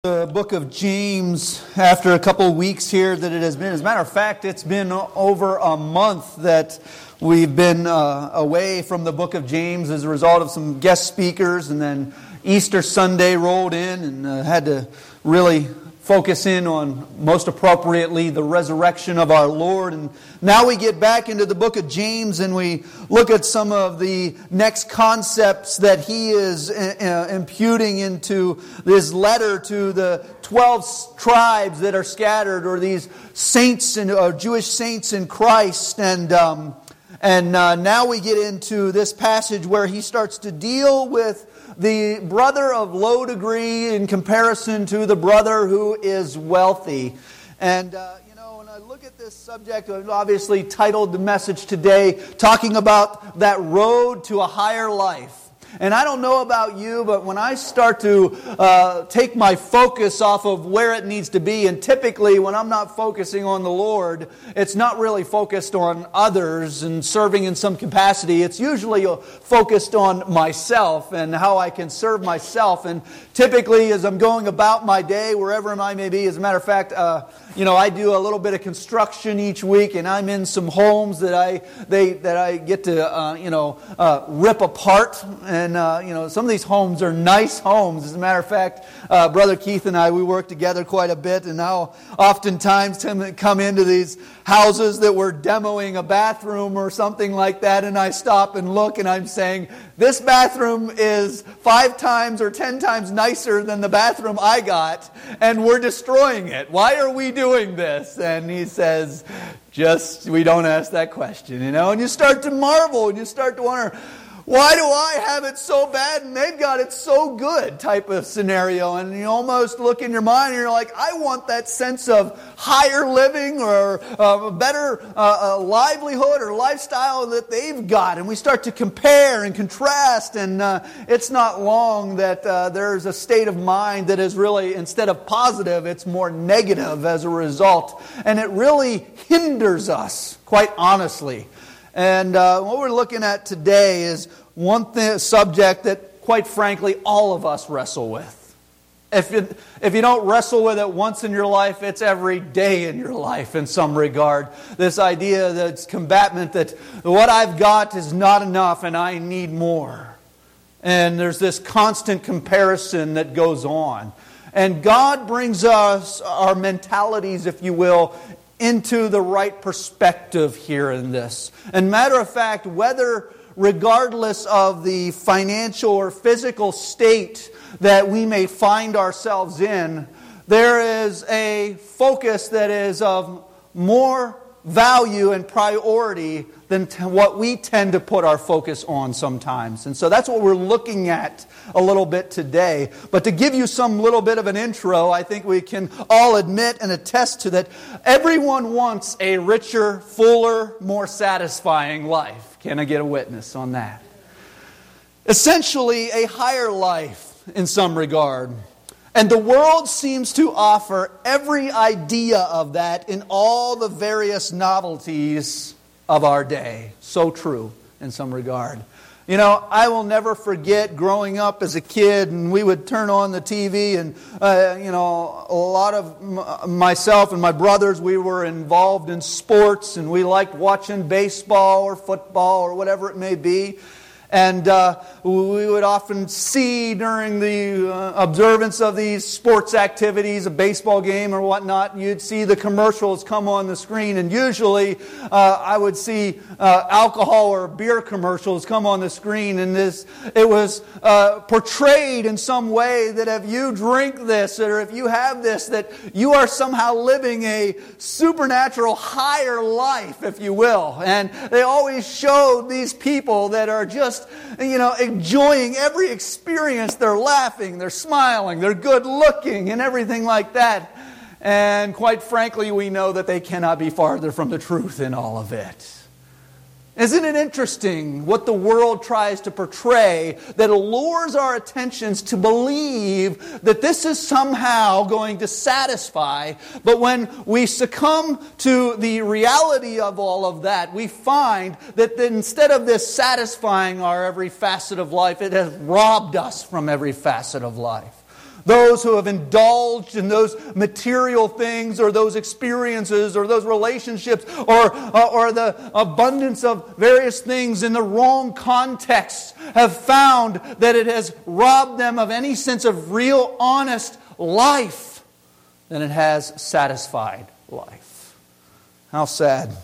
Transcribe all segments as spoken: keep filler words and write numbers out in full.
The book of James, after a couple of weeks here that it has been. As a matter of fact, it's been over a month that we've been uh, away from the book of James as a result of some guest speakers, and then Easter Sunday rolled in and uh, had to really focus in on, most appropriately, the resurrection of our Lord. And now we get back into the book of James and we look at some of the next concepts that he is uh, imputing into this letter to the twelve tribes that are scattered, or these saints and or Jewish saints in Christ. And um, and uh, now we get into this passage where he starts to deal with the brother of low degree in comparison to the brother who is wealthy. And, uh, you know, when I look at this subject, I've obviously titled the message today, talking about that road to a higher life. And I don't know about you, but when I start to uh, take my focus off of where it needs to be, and typically when I'm not focusing on the Lord, it's not really focused on others and serving in some capacity. It's usually focused on myself and how I can serve myself. And typically as I'm going about my day, wherever I may be, as a matter of fact, uh, you know, I do a little bit of construction each week, and I'm in some homes that I they that I get to uh, you know uh, rip apart. And uh, you know, some of these homes are nice homes. As a matter of fact, uh, Brother Keith and I, we work together quite a bit, and now oftentimes come into these houses that we're demoing a bathroom or something like that, and I stop and look, and I'm saying, this bathroom is five times or ten times nicer than the bathroom I got, and we're destroying it. Why are we doing this? And he says, just, we don't ask that question, you know, and you start to marvel, and you start to wonder, why do I have it so bad and they've got it so good, type of scenario. And you almost look in your mind and you're like, I want that sense of higher living or uh, a better uh, uh, livelihood or lifestyle that they've got. And we start to compare and contrast, and uh, it's not long that uh, there's a state of mind that is really, instead of positive, it's more negative as a result. And it really hinders us, quite honestly. And uh, what we're looking at today is one th- subject that, quite frankly, all of us wrestle with. If you, if you don't wrestle with it once in your life, it's every day in your life in some regard. This idea that it's combatant, that what I've got is not enough and I need more. And there's this constant comparison that goes on. And God brings us, our mentalities, if you will, into the right perspective here in this. And matter of fact, whether regardless of the financial or physical state that we may find ourselves in, there is a focus that is of more value and priority than t- what we tend to put our focus on sometimes. And so that's what we're looking at a little bit today. But to give you some little bit of an intro, I think we can all admit and attest to that everyone wants a richer, fuller, more satisfying life. Can I get a witness on that? Essentially, a higher life in some regard. And the world seems to offer every idea of that in all the various novelties of our day. So true in some regard. You know, I will never forget growing up as a kid, and we would turn on the T V, and, uh, you know, a lot of m- myself and my brothers, we were involved in sports, and we liked watching baseball or football or whatever it may be. And uh, we would often see during the uh, observance of these sports activities, a baseball game or whatnot, you'd see the commercials come on the screen. And usually uh, I would see uh, alcohol or beer commercials come on the screen. And this it was uh, portrayed in some way that if you drink this or if you have this, that you are somehow living a supernatural higher life, if you will. And they always showed these people that are just, you know, enjoying every experience. They're laughing, they're smiling, they're good looking and everything like that. And quite frankly, we know that they cannot be farther from the truth in all of it. Isn't it interesting what the world tries to portray that allures our attentions to believe that this is somehow going to satisfy, but when we succumb to the reality of all of that, we find that instead of this satisfying our every facet of life, it has robbed us from every facet of life. Those who have indulged in those material things or those experiences or those relationships or, uh, or the abundance of various things in the wrong context have found that it has robbed them of any sense of real, honest life than it has satisfied life. How sad.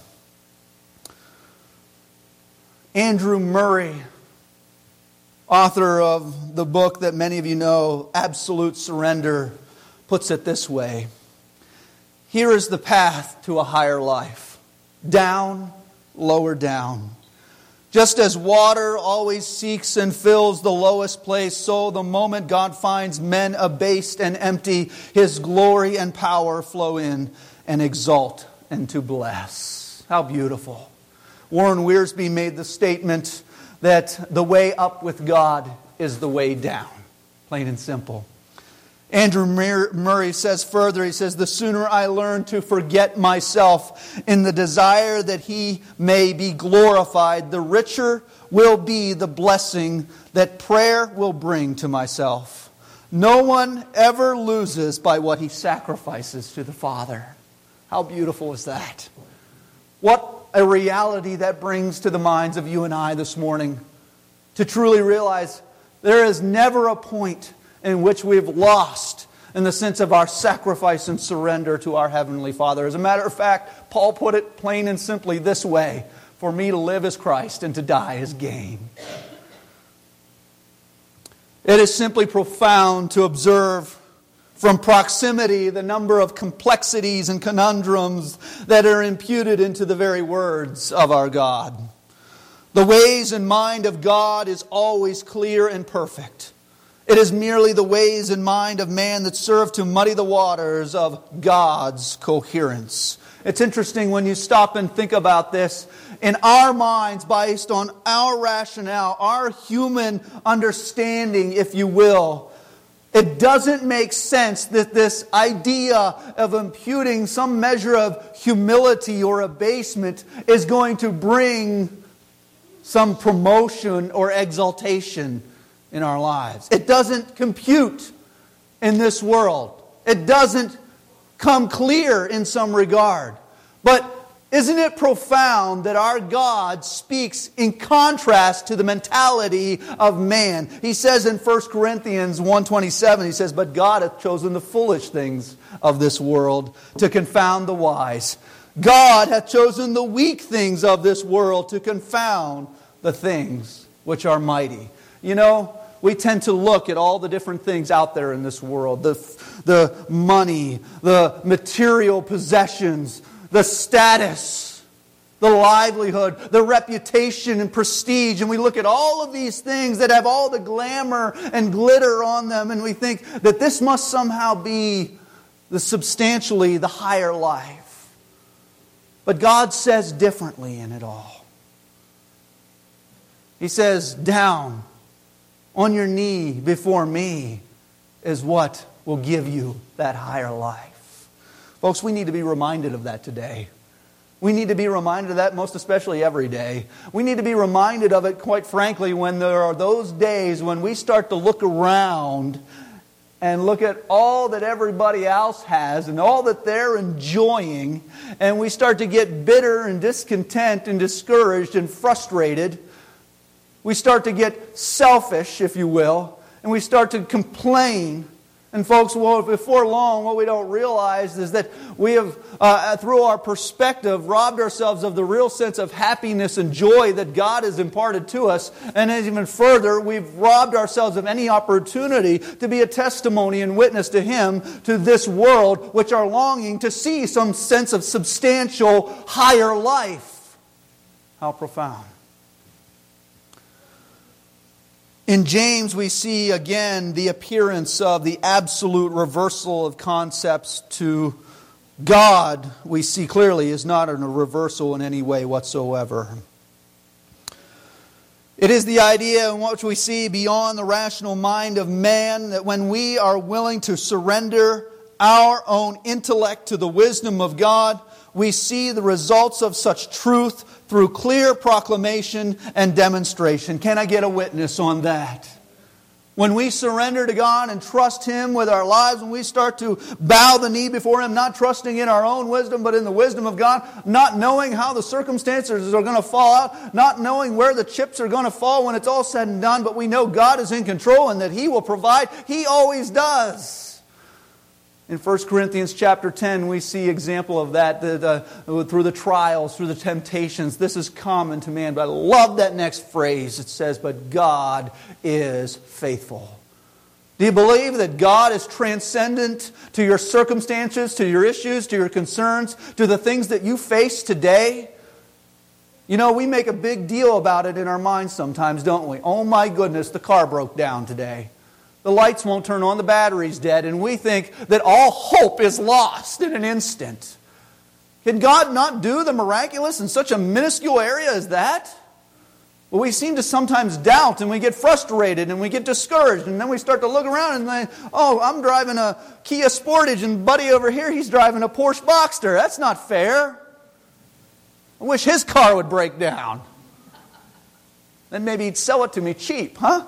Andrew Murray, author of the book that many of you know, Absolute Surrender, puts it this way. Here is the path to a higher life. Down, lower down. Just as water always seeks and fills the lowest place, so the moment God finds men abased and empty, His glory and power flow in and exalt and to bless. How beautiful. Warren Wiersbe made the statement that the way up with God is the way down. Plain and simple. Andrew Murray says further, he says, the sooner I learn to forget myself in the desire that He may be glorified, the richer will be the blessing that prayer will bring to myself. No one ever loses by what he sacrifices to the Father. How beautiful is that? What a reality that brings to the minds of you and I this morning, to truly realize there is never a point in which we've lost in the sense of our sacrifice and surrender to our Heavenly Father. As a matter of fact, Paul put it plain and simply this way: for me to live is Christ and to die is gain. It is simply profound to observe from proximity the number of complexities and conundrums that are imputed into the very words of our God. The ways and mind of God is always clear and perfect. It is merely the ways and mind of man that serve to muddy the waters of God's coherence. It's interesting when you stop and think about this. In our minds, based on our rationale, our human understanding, if you will, it doesn't make sense that this idea of imputing some measure of humility or abasement is going to bring some promotion or exaltation in our lives. It doesn't compute in this world. It doesn't come clear in some regard. But isn't it profound that our God speaks in contrast to the mentality of man? He says in First Corinthians one twenty-seven, he says, but God hath chosen the foolish things of this world to confound the wise. God hath chosen the weak things of this world to confound the things which are mighty. You know, we tend to look at all the different things out there in this world. The, the money, the material possessions, the status, the livelihood, the reputation and prestige. And we look at all of these things that have all the glamour and glitter on them, and we think that this must somehow be the substantially the higher life. But God says differently in it all. He says, down on your knee before me is what will give you that higher life. Folks, we need to be reminded of that today. We need to be reminded of that most especially every day. We need to be reminded of it, quite frankly, when there are those days when we start to look around and look at all that everybody else has and all that they're enjoying, and we start to get bitter and discontent and discouraged and frustrated. We start to get selfish, if you will, and we start to complain. And folks, well, before long, what we don't realize is that we have, uh, through our perspective, robbed ourselves of the real sense of happiness and joy that God has imparted to us. And even further, we've robbed ourselves of any opportunity to be a testimony and witness to Him, to this world, which are longing to see some sense of substantial, higher life. How profound. In James, we see again the appearance of the absolute reversal of concepts to God. We see clearly is not a reversal in any way whatsoever. It is the idea in which we see beyond the rational mind of man that when we are willing to surrender our own intellect to the wisdom of God, we see the results of such truth through clear proclamation and demonstration. Can I get a witness on that? When we surrender to God and trust Him with our lives, when we start to bow the knee before Him, not trusting in our own wisdom, but in the wisdom of God, not knowing how the circumstances are going to fall out, not knowing where the chips are going to fall when it's all said and done, but we know God is in control and that He will provide. He always does. In First Corinthians chapter ten, we see example of that, that uh, through the trials, through the temptations. This is common to man. But I love that next phrase. It says, but God is faithful. Do you believe that God is transcendent to your circumstances, to your issues, to your concerns, to the things that you face today? You know, we make a big deal about it in our minds sometimes, don't we? Oh my goodness, the car broke down today. The lights won't turn on, the battery's dead, and we think that all hope is lost in an instant. Can God not do the miraculous in such a minuscule area as that? Well, we seem to sometimes doubt, and we get frustrated, and we get discouraged, and then we start to look around and think, oh, I'm driving a Kia Sportage, and buddy over here, he's driving a Porsche Boxster. That's not fair. I wish his car would break down. Then maybe he'd sell it to me cheap, huh?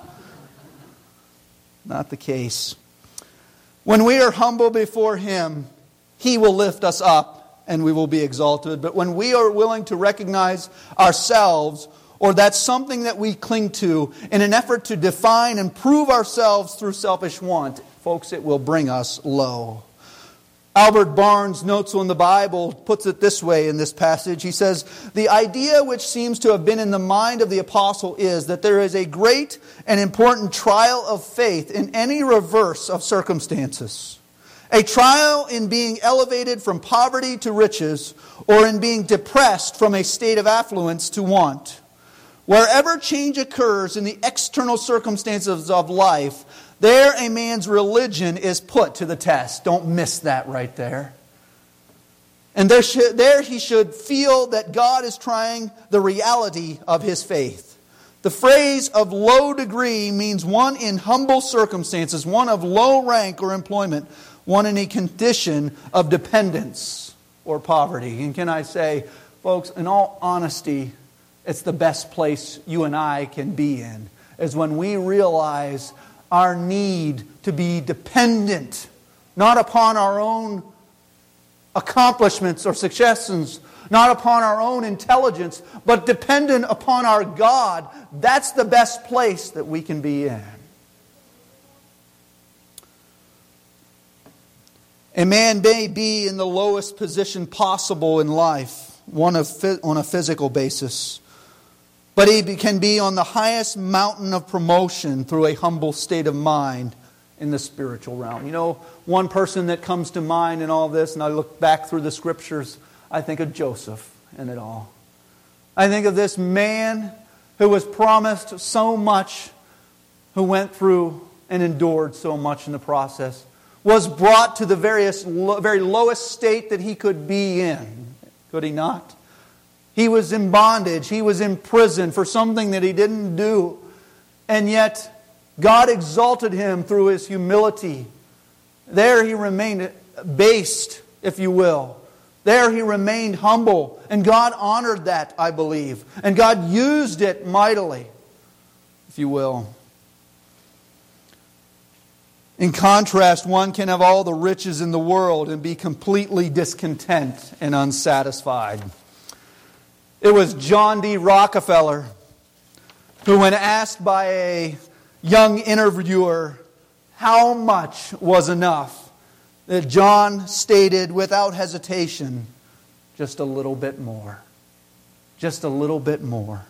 Not the case. When we are humble before Him, He will lift us up and we will be exalted. But when we are willing to recognize ourselves, or that's something that we cling to in an effort to define and prove ourselves through selfish want, folks, it will bring us low. Albert Barnes' notes on the Bible puts it this way in this passage. He says, the idea which seems to have been in the mind of the apostle is that there is a great and important trial of faith in any reverse of circumstances. A trial in being elevated from poverty to riches, or in being depressed from a state of affluence to want. Wherever change occurs in the external circumstances of life, there a man's religion is put to the test. Don't miss that right there. And there, should, there he should feel that God is trying the reality of his faith. The phrase of low degree means one in humble circumstances, one of low rank or employment, one in a condition of dependence or poverty. And can I say, folks, in all honesty, it's the best place you and I can be in, is when we realize our need to be dependent, not upon our own accomplishments or successes, not upon our own intelligence, but dependent upon our God. That's the best place that we can be in. A man may be in the lowest position possible in life, one of on a physical basis. But he can be on the highest mountain of promotion through a humble state of mind in the spiritual realm. You know, one person that comes to mind in all this, and I look back through the Scriptures, I think of Joseph in it all. I think of this man who was promised so much, who went through and endured so much in the process, was brought to the various, very lowest state that he could be in. Could he not? He was in bondage. He was in prison for something that he didn't do. And yet, God exalted him through his humility. There he remained based, if you will. There he remained humble. And God honored that, I believe. And God used it mightily, if you will. In contrast, one can have all the riches in the world and be completely discontent and unsatisfied. It was John D. Rockefeller who, when asked by a young interviewer how much was enough, that John stated without hesitation, just a little bit more. Just a little bit more.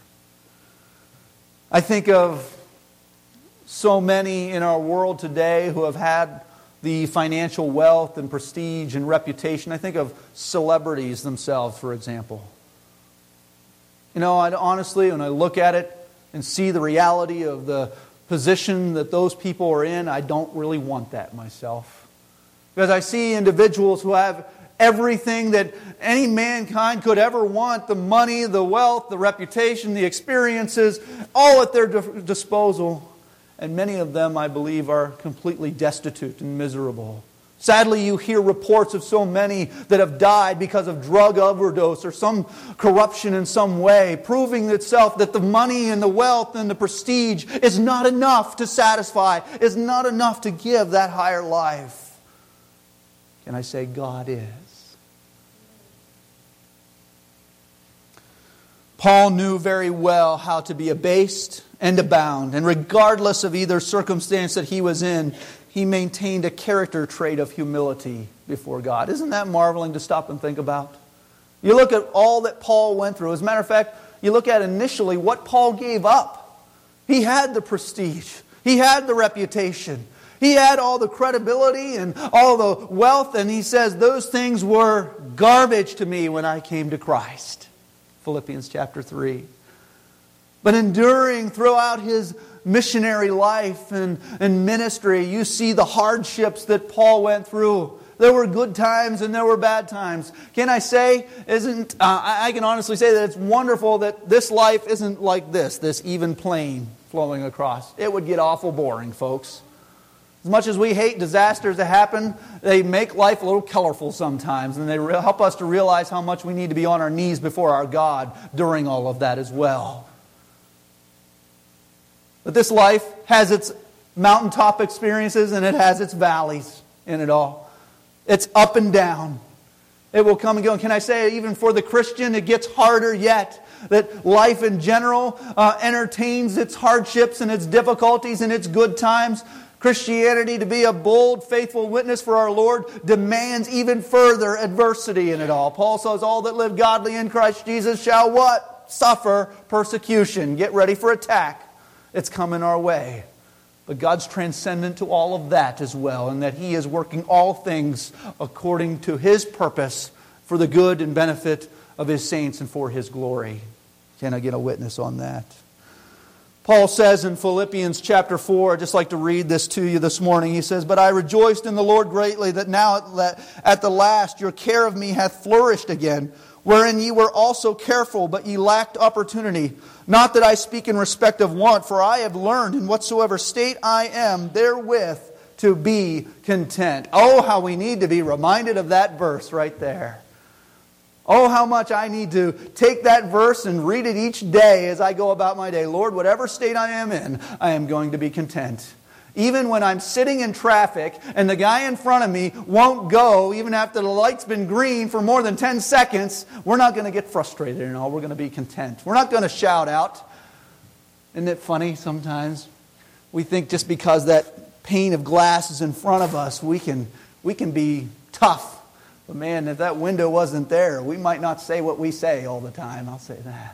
I think of so many in our world today who have had the financial wealth and prestige and reputation. I think of celebrities themselves, for example. You know, I, honestly, when I look at it and see the reality of the position that those people are in, I don't really want that myself. Because I see individuals who have everything that any mankind could ever want, the money, the wealth, the reputation, the experiences, all at their disposal. And many of them, I believe, are completely destitute and miserable. Sadly, you hear reports of so many that have died because of drug overdose or some corruption in some way, proving itself that the money and the wealth and the prestige is not enough to satisfy, is not enough to give that higher life. Can I say God is? Paul knew very well how to be abased and abound, and regardless of either circumstance that he was in, he maintained a character trait of humility before God. Isn't that marveling to stop and think about? You look at all that Paul went through. As a matter of fact, you look at initially what Paul gave up. He had the prestige. He had the reputation. He had all the credibility and all the wealth. And he says, those things were garbage to me when I came to Christ. Philippians chapter three. But enduring throughout his missionary life and, and ministry, you see the hardships that Paul went through. There were good times and there were bad times. Can I say, isn't uh, I can honestly say that it's wonderful that this life isn't like this, this even plane flowing across. It would get awful boring, folks. As much as we hate disasters that happen, they make life a little colorful sometimes, and they re- help us to realize how much we need to be on our knees before our God during all of that as well. But this life has its mountaintop experiences and it has its valleys in it all. It's up and down. It will come and go. And can I say, even for the Christian, it gets harder yet. That life in general uh, entertains its hardships and its difficulties and its good times. Christianity, to be a bold, faithful witness for our Lord, demands even further adversity in it all. Paul says, all that live godly in Christ Jesus shall what? Suffer persecution. Get ready for attack. It's coming our way. But God's transcendent to all of that as well, and that He is working all things according to His purpose for the good and benefit of His saints and for His glory. Can I get a witness on that? Paul says in Philippians chapter four, I'd just like to read this to you this morning. He says, but I rejoiced in the Lord greatly that now at the last your care of me hath flourished again, wherein ye were also careful, but ye lacked opportunity. Not that I speak in respect of want, for I have learned in whatsoever state I am therewith to be content. Oh, how we need to be reminded of that verse right there. Oh, how much I need to take that verse and read it each day as I go about my day. Lord, whatever state I am in, I am going to be content. Even when I'm sitting in traffic and the guy in front of me won't go, even after the light's been green for more than ten seconds, we're not going to get frustrated and all. We're going to be content. We're not going to shout out. Isn't it funny sometimes? We think just because that pane of glass is in front of us, we can, we can be tough. But man, if that window wasn't there, we might not say what we say all the time. I'll say that.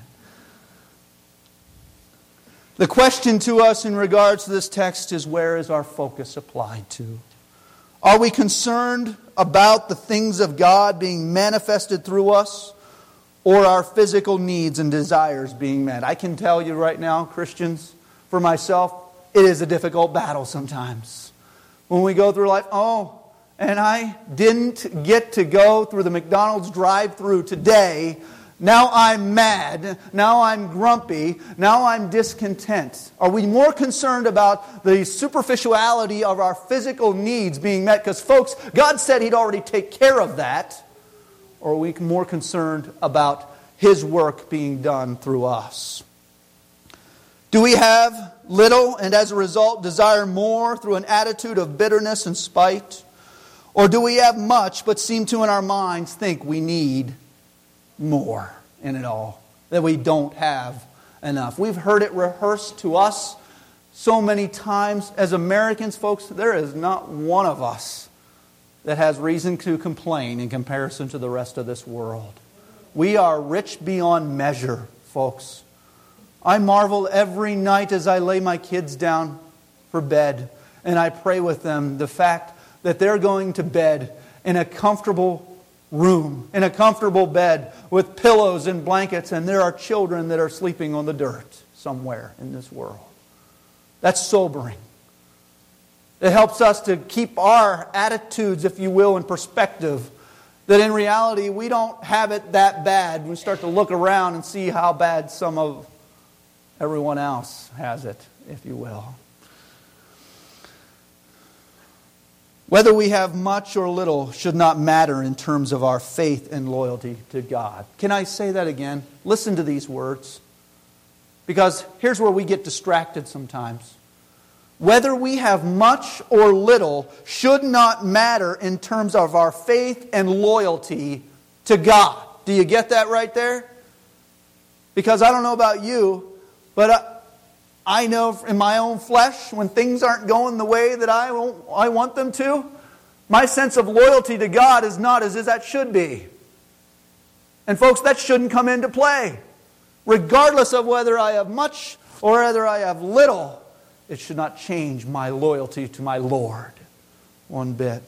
The question to us in regards to this text is, where is our focus applied to? Are we concerned about the things of God being manifested through us, or our physical needs and desires being met? I can tell you right now, Christians, for myself, it is a difficult battle sometimes. When we go through life, oh, and I didn't get to go through the McDonald's drive-thru today. Now I'm mad. Now I'm grumpy. Now I'm discontent. Are we more concerned about the superficiality of our physical needs being met? Because folks, God said He'd already take care of that. Or are we more concerned about His work being done through us? Do we have little and as a result desire more through an attitude of bitterness and spite? Or do we have much but seem to in our minds think we need more in it all, that we don't have enough? We've heard it rehearsed to us so many times. As Americans, folks, there is not one of us that has reason to complain in comparison to the rest of this world. We are rich beyond measure, folks. I marvel every night as I lay my kids down for bed and I pray with them the fact that they're going to bed in a comfortable room, in a comfortable bed with pillows and blankets, and there are children that are sleeping on the dirt somewhere in this world. That's sobering. It helps us to keep our attitudes, if you will, in perspective, that in reality we don't have it that bad. We start to look around and see how bad some of everyone else has it, if you will. Whether we have much or little should not matter in terms of our faith and loyalty to God. Can I say that again? Listen to these words. Because here's where we get distracted sometimes. Whether we have much or little should not matter in terms of our faith and loyalty to God. Do you get that right there? Because I don't know about you, but I, I know in my own flesh, when things aren't going the way that I, I want them to, my sense of loyalty to God is not as that should be. And folks, that shouldn't come into play. Regardless of whether I have much or whether I have little, it should not change my loyalty to my Lord one bit.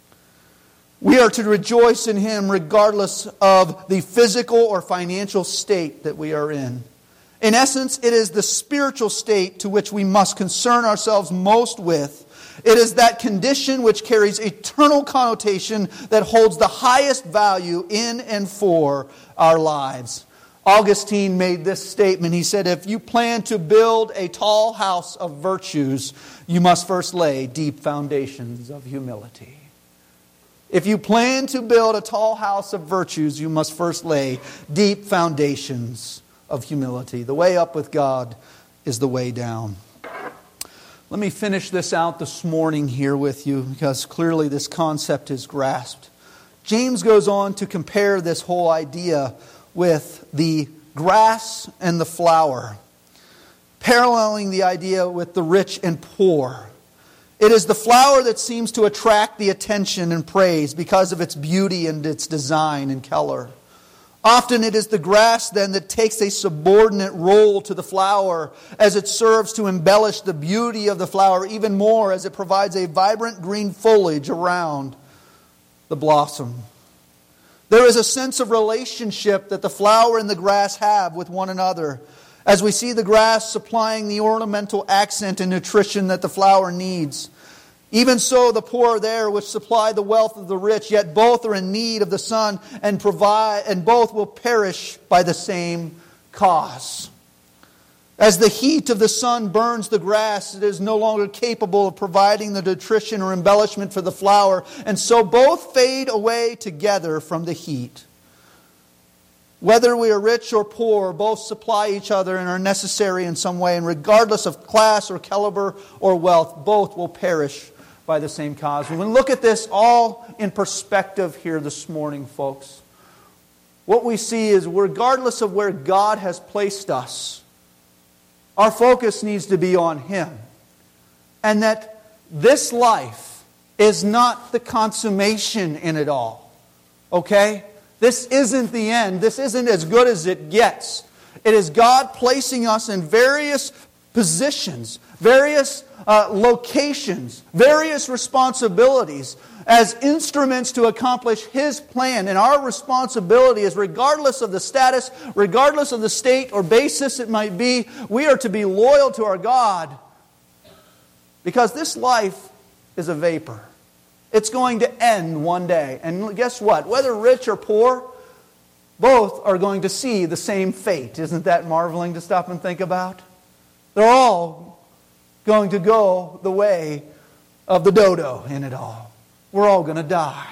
We are to rejoice in Him regardless of the physical or financial state that we are in. In essence, it is the spiritual state to which we must concern ourselves most with. It is that condition which carries eternal connotation that holds the highest value in and for our lives. Augustine made this statement. He said, if you plan to build a tall house of virtues, you must first lay deep foundations of humility. If you plan to build a tall house of virtues, you must first lay deep foundations of humility. The way up with God is the way down. Let me finish this out this morning here with you, because clearly this concept is grasped. James goes on to compare this whole idea with the grass and the flower, paralleling the idea with the rich and poor. It is the flower that seems to attract the attention and praise because of its beauty and its design and color. Often it is the grass then that takes a subordinate role to the flower as it serves to embellish the beauty of the flower even more as it provides a vibrant green foliage around the blossom. There is a sense of relationship that the flower and the grass have with one another, as we see the grass supplying the ornamental accent and nutrition that the flower needs. Even so, the poor are there which supply the wealth of the rich, yet both are in need of the sun and provide, and both will perish by the same cause. As the heat of the sun burns the grass, it is no longer capable of providing the nutrition or embellishment for the flower, and so both fade away together from the heat. Whether we are rich or poor, both supply each other and are necessary in some way, and regardless of class or caliber or wealth, both will perish by the same cause. When we look at this all in perspective here this morning, folks, what we see is regardless of where God has placed us, our focus needs to be on Him. And that this life is not the consummation in it all. Okay? This isn't the end. This isn't as good as it gets. It is God placing us in various positions, various uh, locations, various responsibilities as instruments to accomplish His plan. And our responsibility is, regardless of the status, regardless of the state or basis it might be, we are to be loyal to our God, because this life is a vapor. It's going to end one day. And guess what? Whether rich or poor, both are going to see the same fate. Isn't that marveling to stop and think about? They're all going to go the way of the dodo in it all. We're all going to die.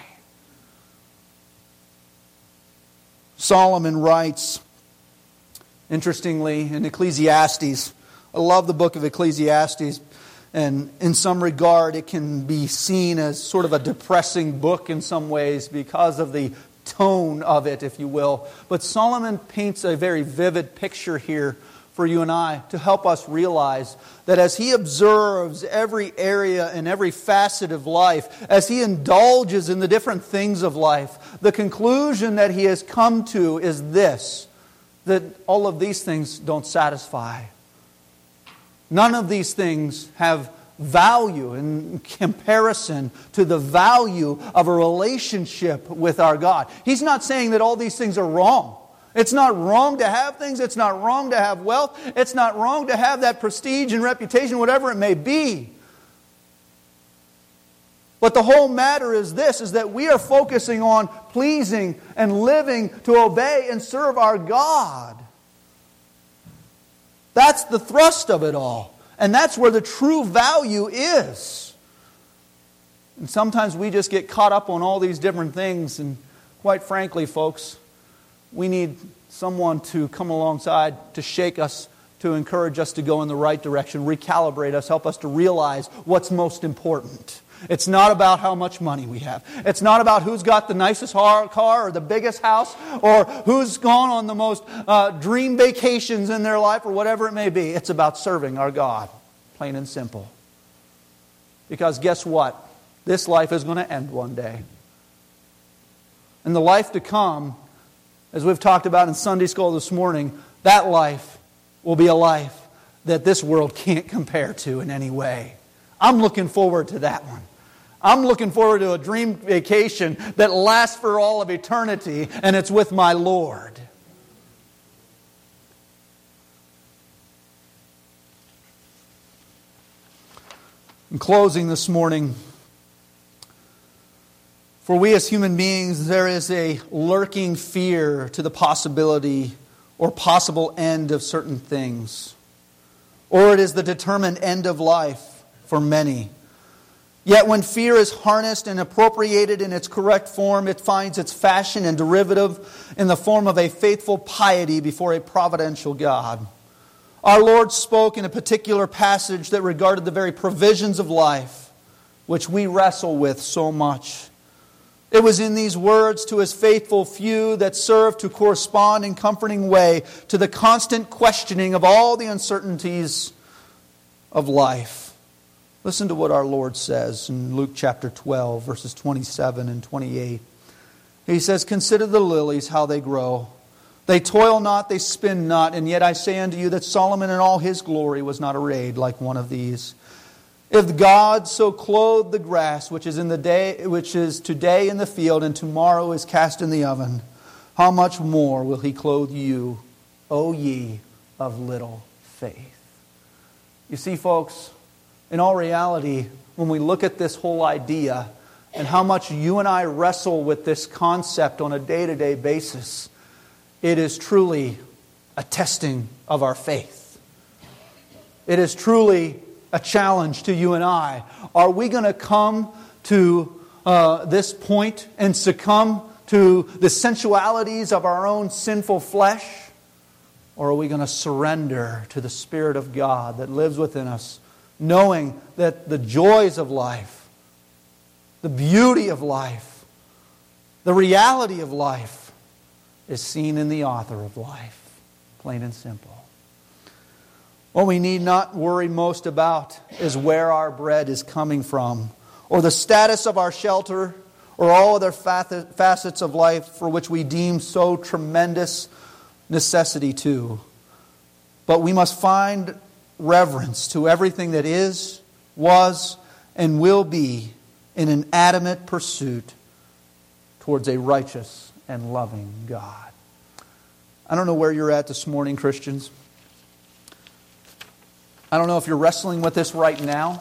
Solomon writes, interestingly, in Ecclesiastes. I love the book of Ecclesiastes. And in some regard, it can be seen as sort of a depressing book in some ways because of the tone of it, if you will. But Solomon paints a very vivid picture here for you and I to help us realize that as he observes every area and every facet of life, as he indulges in the different things of life, the conclusion that he has come to is this, that all of these things don't satisfy. None of these things have value in comparison to the value of a relationship with our God. He's not saying that all these things are wrong. It's not wrong to have things. It's not wrong to have wealth. It's not wrong to have that prestige and reputation, whatever it may be. But the whole matter is this, is that we are focusing on pleasing and living to obey and serve our God. That's the thrust of it all. And that's where the true value is. And sometimes we just get caught up on all these different things. And quite frankly, folks, we need someone to come alongside to shake us, to encourage us to go in the right direction, recalibrate us, help us to realize what's most important. It's not about how much money we have. It's not about who's got the nicest car or the biggest house or who's gone on the most uh, dream vacations in their life or whatever it may be. It's about serving our God, plain and simple. Because guess what? This life is going to end one day. And the life to come, as we've talked about in Sunday school this morning, that life will be a life that this world can't compare to in any way. I'm looking forward to that one. I'm looking forward to a dream vacation that lasts for all of eternity, and it's with my Lord. In closing this morning, for we as human beings, there is a lurking fear to the possibility or possible end of certain things. Or it is the determined end of life for many. Yet when fear is harnessed and appropriated in its correct form, it finds its fashion and derivative in the form of a faithful piety before a providential God. Our Lord spoke in a particular passage that regarded the very provisions of life, which we wrestle with so much. It was in these words to His faithful few that served to correspond in comforting way to the constant questioning of all the uncertainties of life. Listen to what our Lord says in Luke chapter twelve, verses twenty-seven and twenty-eight. He says, "Consider the lilies, how they grow. They toil not, they spin not, and yet I say unto you that Solomon in all his glory was not arrayed like one of these. If God so clothe the grass, which is in the day, which is today in the field, and tomorrow is cast in the oven, how much more will He clothe you, O ye of little faith?" You see, folks, in all reality, when we look at this whole idea and how much you and I wrestle with this concept on a day-to-day basis, it is truly a testing of our faith. It is truly a challenge to you and I. Are we going to come to uh, this point and succumb to the sensualities of our own sinful flesh? Or are we going to surrender to the Spirit of God that lives within us, knowing that the joys of life, the beauty of life, the reality of life is seen in the author of life, plain and simple? What we need not worry most about is where our bread is coming from, or the status of our shelter, or all other facets of life for which we deem so tremendous necessity to. But we must find reverence to everything that is, was, and will be in an adamant pursuit towards a righteous and loving God. I don't know where you're at this morning, Christians. I don't know if you're wrestling with this right now,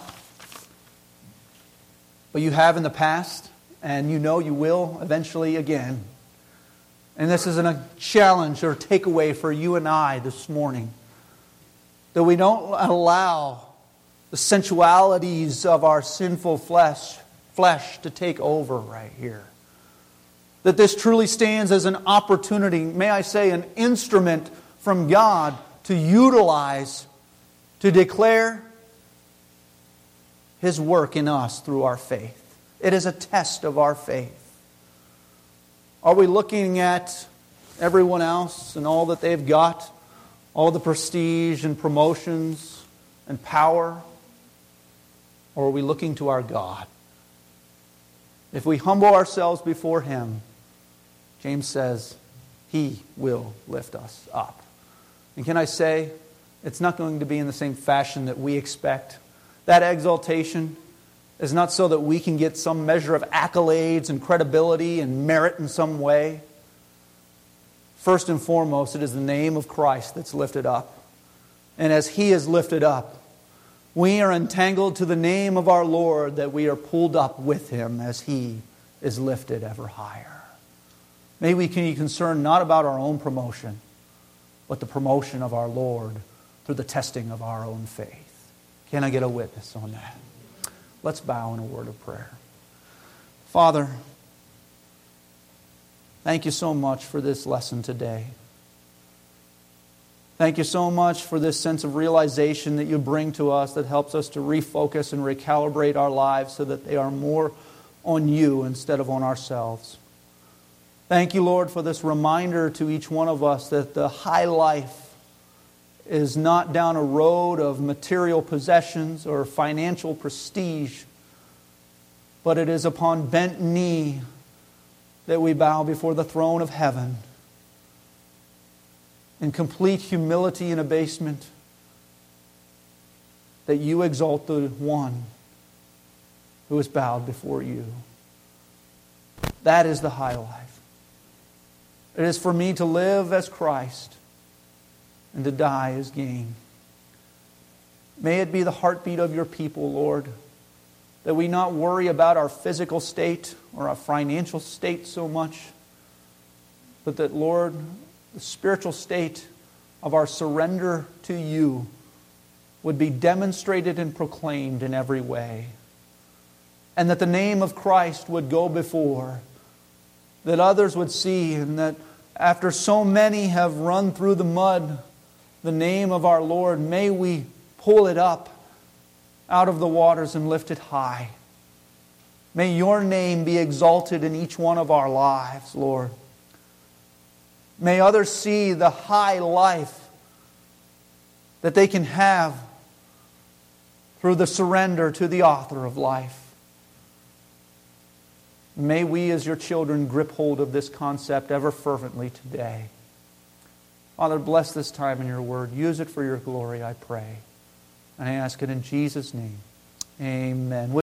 but you have in the past, and you know you will eventually again. And this is a challenge or takeaway for you and I this morning, that we don't allow the sensualities of our sinful flesh, flesh to take over right here. That this truly stands as an opportunity, may I say, an instrument from God to utilize, to declare His work in us through our faith. It is a test of our faith. Are we looking at everyone else and all that they've got, all the prestige and promotions and power? Or are we looking to our God? If we humble ourselves before Him, James says, He will lift us up. And can I say, it's not going to be in the same fashion that we expect. That exaltation is not so that we can get some measure of accolades and credibility and merit in some way. First and foremost, it is the name of Christ that's lifted up. And as He is lifted up, we are entangled to the name of our Lord, that we are pulled up with Him as He is lifted ever higher. May we be concerned not about our own promotion, but the promotion of our Lord through the testing of our own faith. Can I get a witness on that? Let's bow in a word of prayer. Father, thank you so much for this lesson today. Thank you so much for this sense of realization that you bring to us that helps us to refocus and recalibrate our lives so that they are more on you instead of on ourselves. Thank you, Lord, for this reminder to each one of us that the high life is not down a road of material possessions or financial prestige, but it is upon bent knee that we bow before the throne of heaven in complete humility and abasement, that you exalt the one who is bowed before you. That is the high life. It is for me to live as Christ and to die as gain. May it be the heartbeat of your people, Lord, that we not worry about our physical state or our financial state so much, but that, Lord, the spiritual state of our surrender to you would be demonstrated and proclaimed in every way. And that the name of Christ would go before, that others would see, and that after so many have run through the mud, the name of our Lord, may we pull it up out of the waters and lift it high. May your name be exalted in each one of our lives, Lord. May others see the high life that they can have through the surrender to the author of life. May we as your children grip hold of this concept ever fervently today. Father, bless this time in your word. Use it for your glory, I pray. And I ask it in Jesus' name. Amen.